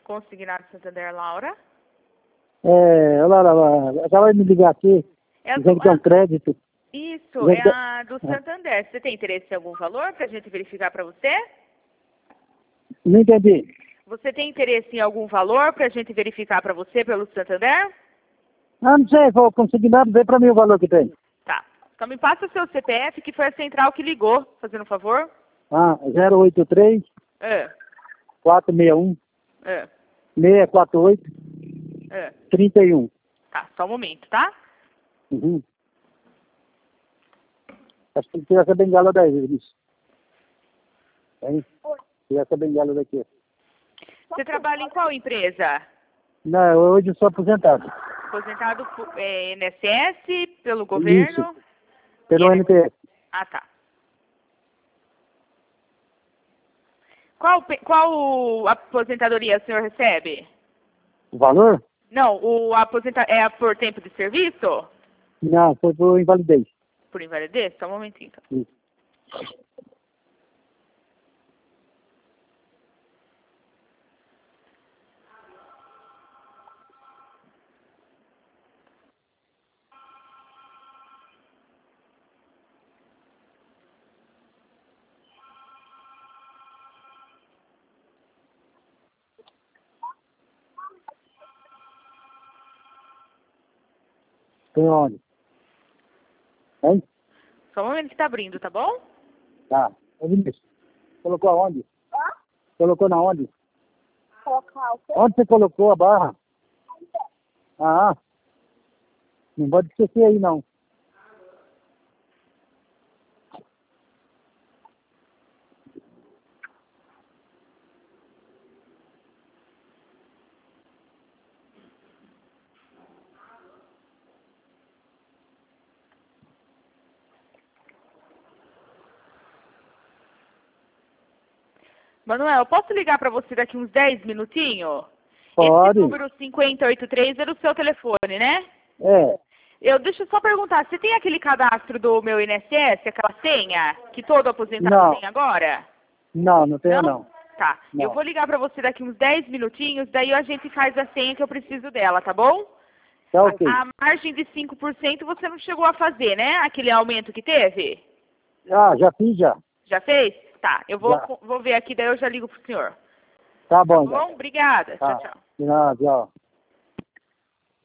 Consignado Santander, Laura. Laura, acaba de me ligar aqui, dizendo que é um crédito. Isso, é a do Santander. Você tem interesse em algum valor para a gente verificar para você? Não entendi. Você tem interesse em algum valor para a gente verificar para você pelo Santander? Ah, não sei, vou consignado, vê para mim o valor que tem. Tá. Então me passa o seu CPF, que foi a central que ligou, fazendo um favor. 083 É, 461 é, 648 é. 31. Tá, só um momento, tá? Uhum. Acho que tem que tirar essa bengala daí, isso. Hein? Tirar essa bengala daqui. Você trabalha em qual empresa? Não, hoje eu sou aposentado. Aposentado por INSS, pelo governo? Isso, pelo INSS. NPS. Ah, tá. Qual aposentadoria o senhor recebe? O valor? Não, é por tempo de serviço? Não, foi por invalidez. Por invalidez? Só um momentinho. Então. Isso. Tem onde? Hein? Só um momento que tá abrindo, tá bom? Tá. Ô, Vinícius, colocou aonde? Colocou na onde? Colocar o quê? Onde você colocou a barra? Não pode esquecer aí, não. Manuel, eu posso ligar para você daqui uns 10 minutinhos? Pode. Esse número 5083 era o seu telefone, né? Deixa eu só perguntar, você tem aquele cadastro do meu INSS, aquela senha, que todo aposentado Não. tem agora? Não tenho não. Tá, Não. eu vou ligar para você daqui uns 10 minutinhos, daí a gente faz a senha que eu preciso dela, tá bom? Tá ok. A margem de 5% você não chegou a fazer, né? Aquele aumento que teve? Já fiz já. Já fez? Tá, eu Já. vou ver aqui, daí eu já ligo pro senhor. Tá bom, Tá bom? Obrigada. Tá. Tchau, tchau. Tchau.